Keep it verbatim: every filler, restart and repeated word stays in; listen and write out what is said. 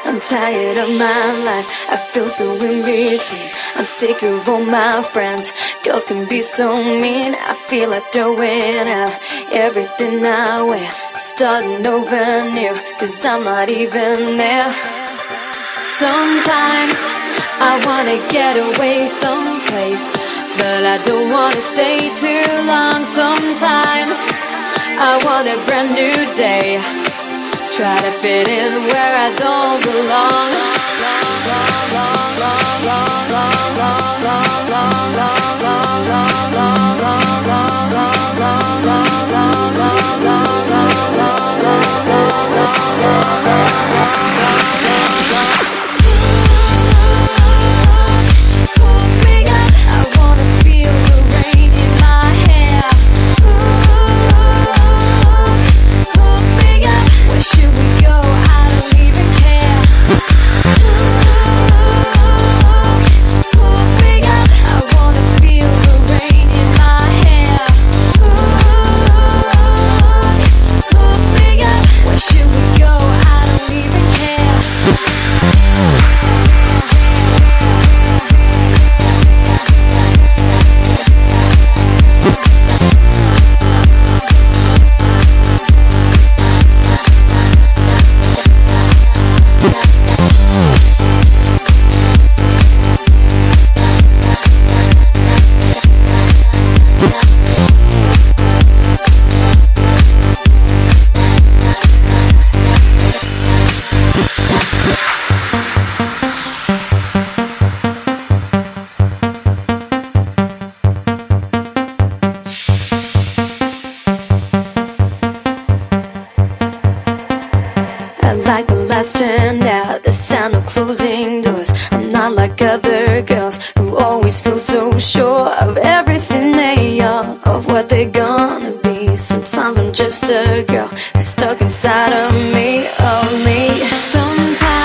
I'm tired of my life, I feel so in between. I'm sick of all my friends, girls can be so mean. I feel like throwing out everything I wear, starting over new, cause I'm not even there. Sometimes I wanna get away someplace, but I don't wanna stay too long. Sometimes I want a brand new day, try to fit in where I don't belong. Like the lights turned out, the sound of closing doors. I'm not like other girls who always feel so sure of everything they are, of what they're gonna be. Sometimes I'm just a girl who's stuck inside of me, of me. Sometimes